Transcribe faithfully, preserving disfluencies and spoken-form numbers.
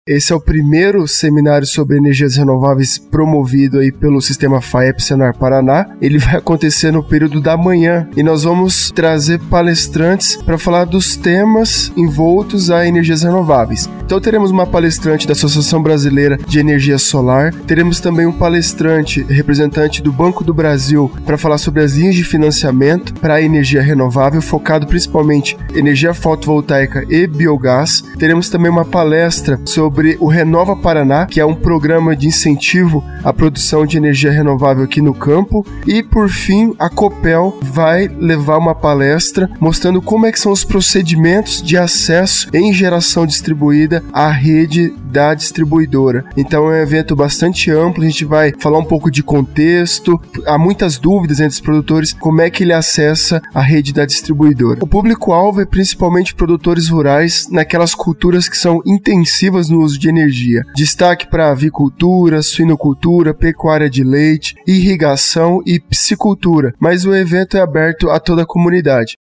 Esse é o primeiro seminário sobre energias renováveis promovido aí pelo Sistema F A E P Senar Paraná. Ele vai acontecer no período da manhã e nós vamos trazer palestrantes para falar dos temas envoltos a energias renováveis. Então teremos uma palestrante da Associação Brasileira de Energia Solar, teremos também um palestrante representante do Banco do Brasil para falar sobre as linhas de financiamento para a energia renovável, focado principalmente em energia fotovoltaica e biogás. Teremos também uma palestra sobre o Renova Paraná, que é um programa de incentivo à produção de energia renovável aqui no campo. E, por fim, a Copel vai levar uma palestra mostrando como é que são os procedimentos de acesso em geração distribuída à rede da distribuidora. Então é um evento bastante amplo, a gente vai falar um pouco de contexto, há muitas dúvidas entre os produtores, como é que ele acessa a rede da distribuidora. O público-alvo é principalmente produtores rurais naquelas culturas que são intensivas no uso de energia. Destaque para avicultura, suinocultura, pecuária de leite, irrigação e piscicultura, mas o evento é aberto a toda a comunidade.